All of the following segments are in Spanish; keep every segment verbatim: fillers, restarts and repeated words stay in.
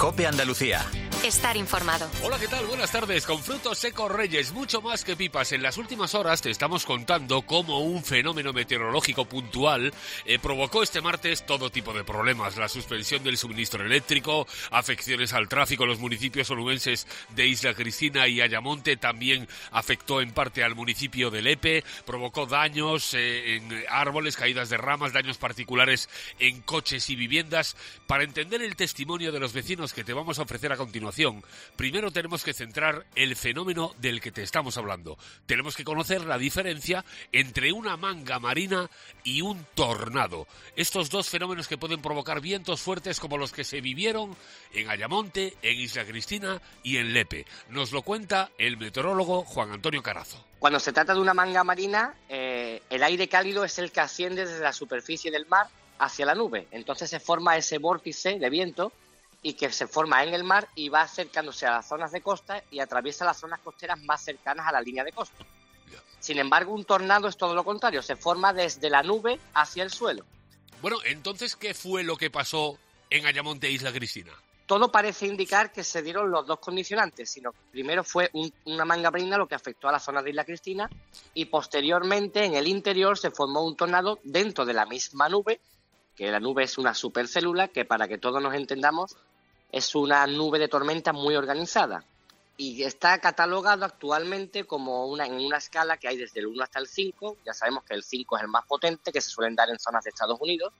COPE Andalucía. Estar informado. Hola, ¿qué tal? Buenas tardes. Con Frutos Secos Reyes, mucho más que pipas. En las últimas horas te estamos contando cómo un fenómeno meteorológico puntual eh, provocó este martes todo tipo de problemas. La suspensión del suministro eléctrico, afecciones al tráfico en los municipios onubenses de Isla Cristina y Ayamonte, también afectó en parte al municipio de Lepe, provocó daños eh, en árboles, caídas de ramas, daños particulares en coches y viviendas. Para entender el testimonio de los vecinos que te vamos a ofrecer a continuación, primero tenemos que centrar el fenómeno del que te estamos hablando. Tenemos que conocer la diferencia entre una manga marina y un tornado. Estos dos fenómenos que pueden provocar vientos fuertes como los que se vivieron en Ayamonte, en Isla Cristina y en Lepe. Nos lo cuenta el meteorólogo Juan Antonio Carazo. Cuando se trata de una manga marina, eh, el aire cálido es el que asciende desde la superficie del mar hacia la nube. Entonces se forma ese vórtice de viento y que se forma en el mar y va acercándose a las zonas de costa y atraviesa las zonas costeras más cercanas a la línea de costa. Sin embargo, un tornado es todo lo contrario, se forma desde la nube hacia el suelo. Bueno, entonces, ¿qué fue lo que pasó en Ayamonte e Isla Cristina? Todo parece indicar que se dieron los dos condicionantes, sino que primero fue un, una manga marina lo que afectó a la zona de Isla Cristina y posteriormente en el interior se formó un tornado dentro de la misma nube, que la nube es una supercélula que, para que todos nos entendamos, es una nube de tormenta muy organizada y está catalogado actualmente como una en una escala que hay desde el uno hasta el cinco. Ya sabemos que el cinco es el más potente, que se suelen dar en zonas de Estados Unidos.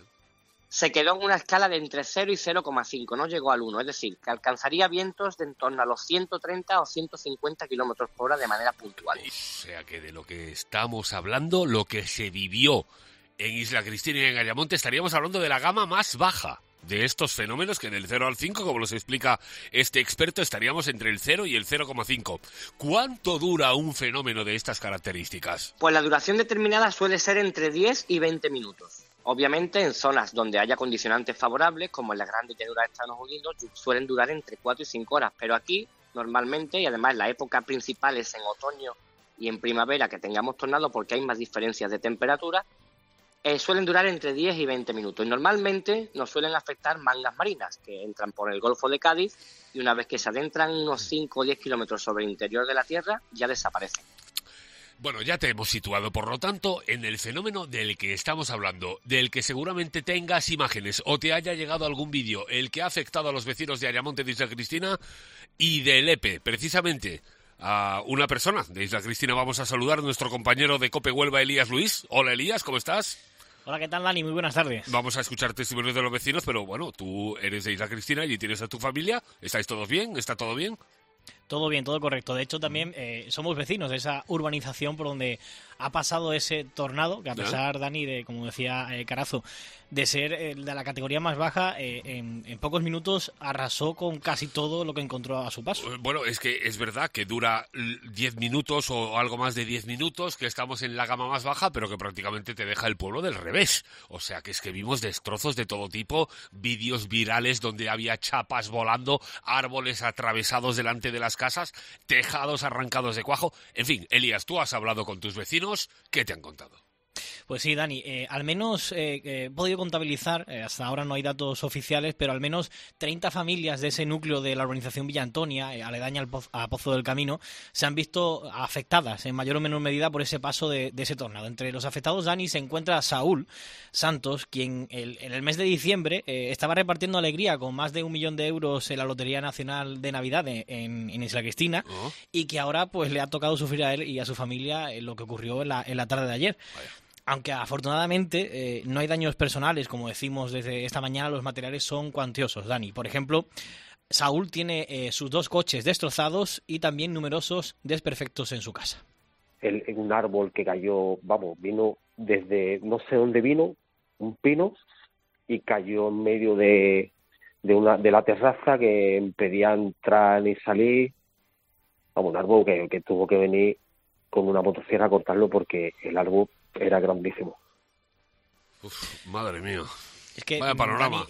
Se quedó en una escala de entre cero y cero coma cinco, no llegó al uno, es decir, que alcanzaría vientos de en torno a los ciento treinta o ciento cincuenta kilómetros por hora de manera puntual. O sea que de lo que estamos hablando, lo que se vivió en Isla Cristina y en Ayamonte, estaríamos hablando de la gama más baja de estos fenómenos, que en el cero al cinco, como nos explica este experto, estaríamos entre el cero y el cero coma cinco. ¿Cuánto dura un fenómeno de estas características? Pues la duración determinada suele ser entre diez y veinte minutos. Obviamente, en zonas donde haya condicionantes favorables, como en las grandes llanuras de Estados Unidos, suelen durar entre cuatro y cinco horas. Pero aquí, normalmente, y además la época principal es en otoño y en primavera que tengamos tornado porque hay más diferencias de temperatura, Eh, suelen durar entre diez y veinte minutos y normalmente nos suelen afectar mangas marinas que entran por el Golfo de Cádiz y una vez que se adentran unos cinco o diez kilómetros sobre el interior de la Tierra ya desaparecen. Bueno, ya te hemos situado, por lo tanto, en el fenómeno del que estamos hablando, del que seguramente tengas imágenes o te haya llegado algún vídeo, el que ha afectado a los vecinos de Ayamonte de Isla Cristina y de Lepe, precisamente. A una persona de Isla Cristina vamos a saludar a nuestro compañero de COPE Huelva, Elías Luis. Hola, Elías, ¿cómo estás? Hola, ¿qué tal, Dani? Muy buenas tardes. Vamos a escuchar testimonios de los vecinos, pero bueno, tú eres de Isla Cristina y tienes a tu familia. ¿Estáis todos bien? ¿Está todo bien? Todo bien, todo correcto. De hecho, también eh, somos vecinos de esa urbanización por donde ha pasado ese tornado, que a pesar, Dani, de, como decía eh, Carazo, de ser eh, de la categoría más baja, eh, en, en pocos minutos arrasó con casi todo lo que encontró a su paso. Bueno, es que es verdad que dura diez minutos o algo más de diez minutos, que estamos en la gama más baja, pero que prácticamente te deja el pueblo del revés. O sea, que es que vimos destrozos de todo tipo, vídeos virales donde había chapas volando, árboles atravesados delante de las casas, tejados arrancados de cuajo. En fin, Elías, tú has hablado con tus vecinos, ¿qué te han contado? Pues sí, Dani, eh, al menos eh, he podido contabilizar, eh, hasta ahora no hay datos oficiales, pero al menos treinta familias de ese núcleo de la urbanización Villa Antonia, eh, aledaña al Pozo, a Pozo del Camino, se han visto afectadas en mayor o menor medida por ese paso de, de ese tornado. Entre los afectados, Dani, se encuentra Saúl Santos, quien el, en el mes de diciembre eh, estaba repartiendo alegría con más de un millón de euros en la Lotería Nacional de Navidad de, en, en Isla Cristina, uh-huh. y que ahora pues le ha tocado sufrir a él y a su familia eh, lo que ocurrió en la, en la tarde de ayer. Vaya. Aunque afortunadamente eh, no hay daños personales, como decimos desde esta mañana, los materiales son cuantiosos, Dani. Por ejemplo, Saúl tiene eh, sus dos coches destrozados y también numerosos desperfectos en su casa. El, un árbol que cayó, vamos, vino desde no sé dónde vino, un pino, y cayó en medio de, de, una, de la terraza que impedía entrar ni salir. Vamos, un árbol que, que tuvo que venir con una motosierra a cortarlo porque el árbol era grandísimo. Uf, madre mía. Es que, vaya panorama. Dani,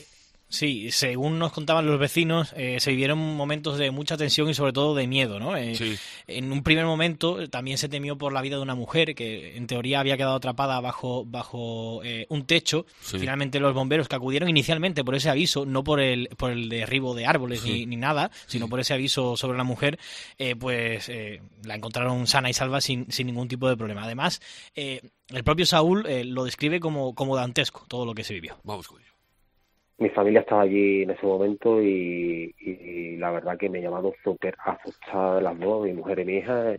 Sí, según nos contaban los vecinos, eh, se vivieron momentos de mucha tensión y sobre todo de miedo, ¿no? Eh, Sí. En un primer momento también se temió por la vida de una mujer que en teoría había quedado atrapada bajo, bajo eh, un techo. Sí. Finalmente los bomberos, que acudieron inicialmente por ese aviso, no por el, por el derribo de árboles Sí. ni, ni nada, sino Sí. por ese aviso sobre la mujer, eh, pues eh, la encontraron sana y salva sin, sin ningún tipo de problema. Además, eh, el propio Saúl eh, lo describe como, como dantesco todo lo que se vivió. Vamos con ello. Mi familia estaba allí en ese momento y, y la verdad que me llamaron súper asustadas las dos, mi mujer y mi hija,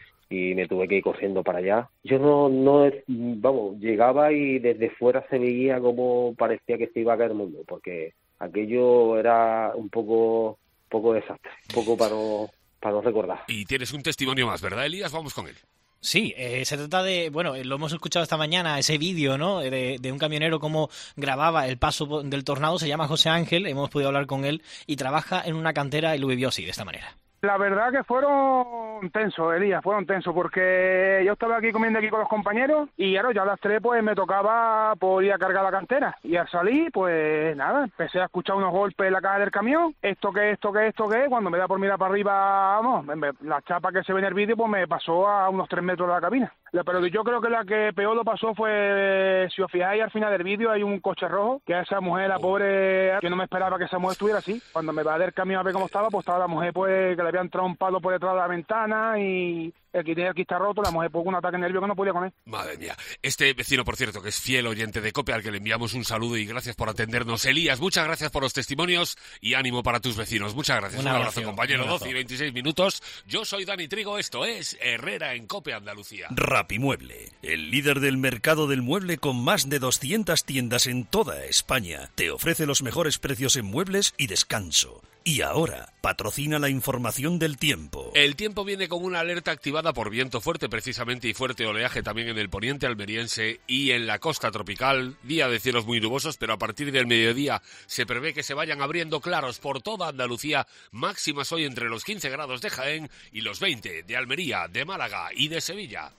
y me tuve que ir corriendo para allá. Yo no, no, vamos, llegaba y desde fuera se veía como parecía que se iba a caer el mundo, porque aquello era un poco, poco desastre, un poco para no, para no recordar. Y tienes un testimonio más, ¿verdad, Elías? Vamos con él. Sí, eh, se trata de, bueno, eh, lo hemos escuchado esta mañana, ese vídeo, ¿no? De, de un camionero cómo grababa el paso del tornado. Se llama José Ángel, hemos podido hablar con él y trabaja en una cantera y lo vivió así, de esta manera. La verdad que fueron tensos, Elías, fueron tensos, porque yo estaba aquí comiendo aquí con los compañeros y claro, ya a las tres pues me tocaba por ir a cargar la cantera. Y al salir, pues nada, empecé a escuchar unos golpes en la caja del camión. Esto que, esto que, esto que, cuando me da por mirar para arriba, vamos, la chapa que se ve en el vídeo pues me pasó a unos tres metros de la cabina. Pero yo creo que la que peor lo pasó fue, si os fijáis al final del vídeo hay un coche rojo, que a esa mujer, la pobre, que no me esperaba que esa mujer estuviera así. Cuando me va del camión a ver cómo estaba, pues estaba la mujer pues que le había entrado un palo por detrás de la ventana y el que tenía aquí está roto, la mujer con un ataque nervioso que no podía con él. Madre mía. Este vecino, por cierto, que es fiel oyente de COPE, al que le enviamos un saludo y gracias por atendernos. Elías, muchas gracias por los testimonios y ánimo para tus vecinos. Muchas gracias. Un Un, abrazo, abrazo, compañero. un abrazo. doce y veintiséis minutos. Yo soy Dani Trigo, esto es Herrera en COPE Andalucía. Rapimueble, el líder del mercado del mueble con más de doscientas tiendas en toda España, te ofrece los mejores precios en muebles y descanso. Y ahora, patrocina la información del tiempo. El tiempo viene con una alerta activada por viento fuerte precisamente y fuerte oleaje también en el poniente almeriense y en la costa tropical. Día de cielos muy nubosos, pero a partir del mediodía se prevé que se vayan abriendo claros por toda Andalucía. Máximas hoy entre los quince grados de Jaén y los veinte de Almería, de Málaga y de Sevilla.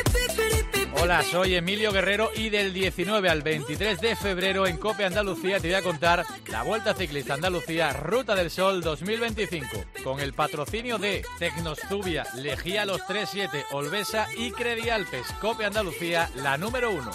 Hola, soy Emilio Guerrero y del diecinueve al veintitrés de febrero en COPE Andalucía te voy a contar la Vuelta Ciclista Andalucía Ruta del Sol dos mil veinticinco con el patrocinio de Tecnostubia, Lejía Los treinta y siete, Olvesa y Credialpes. COPE Andalucía, la número uno.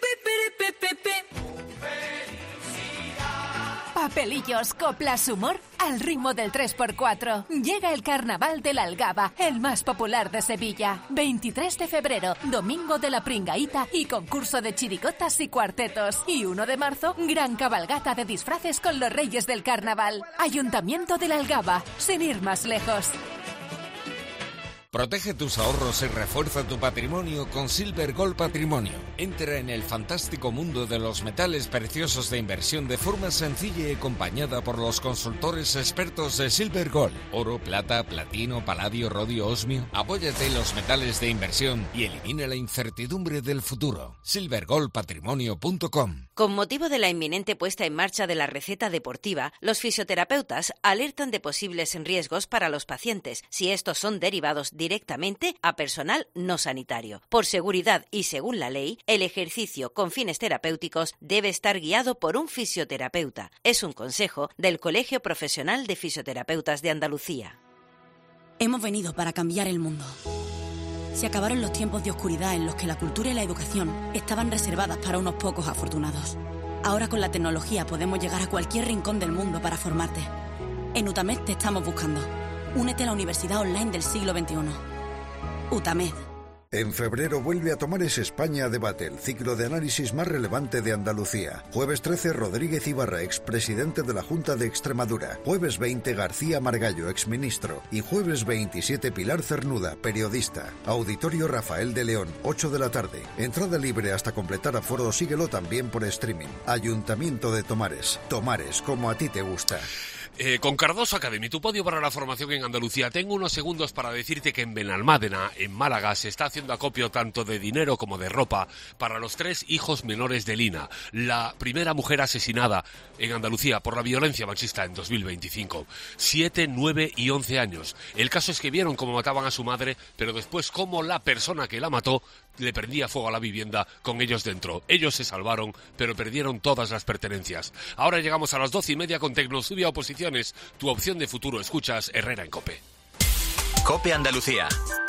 Papelillos, coplas, humor al ritmo del tres por cuatro. Llega el Carnaval de la Algaba, el más popular de Sevilla. veintitrés de febrero, domingo de la Pringaíta y concurso de chirigotas y cuartetos. Y uno de marzo, gran cabalgata de disfraces con los reyes del carnaval. Ayuntamiento de la Algaba, sin ir más lejos. Protege tus ahorros y refuerza tu patrimonio con Silver Gold Patrimonio. Entra en el fantástico mundo de los metales preciosos de inversión de forma sencilla y acompañada por los consultores expertos de Silver Gold. Oro, plata, platino, paladio, rodio, osmio. Apóyate en los metales de inversión y elimina la incertidumbre del futuro. silver gold patrimonio punto com. Con motivo de la inminente puesta en marcha de la receta deportiva, los fisioterapeutas alertan de posibles riesgos para los pacientes si estos son derivados directamente a personal no sanitario. Por seguridad y según la ley, el ejercicio con fines terapéuticos debe estar guiado por un fisioterapeuta. Es un consejo del Colegio Profesional de Fisioterapeutas de Andalucía. Hemos venido para cambiar el mundo. Se acabaron los tiempos de oscuridad en los que la cultura y la educación estaban reservadas para unos pocos afortunados. Ahora con la tecnología podemos llegar a cualquier rincón del mundo para formarte. En UTAMED te estamos buscando. Únete a la Universidad Online del siglo veintiuno. UTAMED. En febrero vuelve a Tomares España Debate, el ciclo de análisis más relevante de Andalucía. Jueves trece, Rodríguez Ibarra, expresidente de la Junta de Extremadura. Jueves veinte, García Margallo, exministro. Y jueves veintisiete, Pilar Cernuda, periodista. Auditorio Rafael de León, ocho de la tarde. Entrada libre hasta completar aforo, síguelo también por streaming. Ayuntamiento de Tomares. Tomares, como a ti te gusta. Eh, con Cardoso Academy, tu podio para la formación en Andalucía. Tengo unos segundos para decirte que en Benalmádena, en Málaga, se está haciendo acopio tanto de dinero como de ropa para los tres hijos menores de Lina, la primera mujer asesinada en Andalucía por la violencia machista en dos mil veinticinco. Siete, nueve y once años. El caso es que vieron cómo mataban a su madre, pero después cómo la persona que la mató le prendía fuego a la vivienda con ellos dentro. Ellos se salvaron, pero perdieron todas las pertenencias. Ahora llegamos a las doce y media con Tecnosubia Oposiciones, tu opción de futuro. Escuchas Herrera en COPE. COPE Andalucía.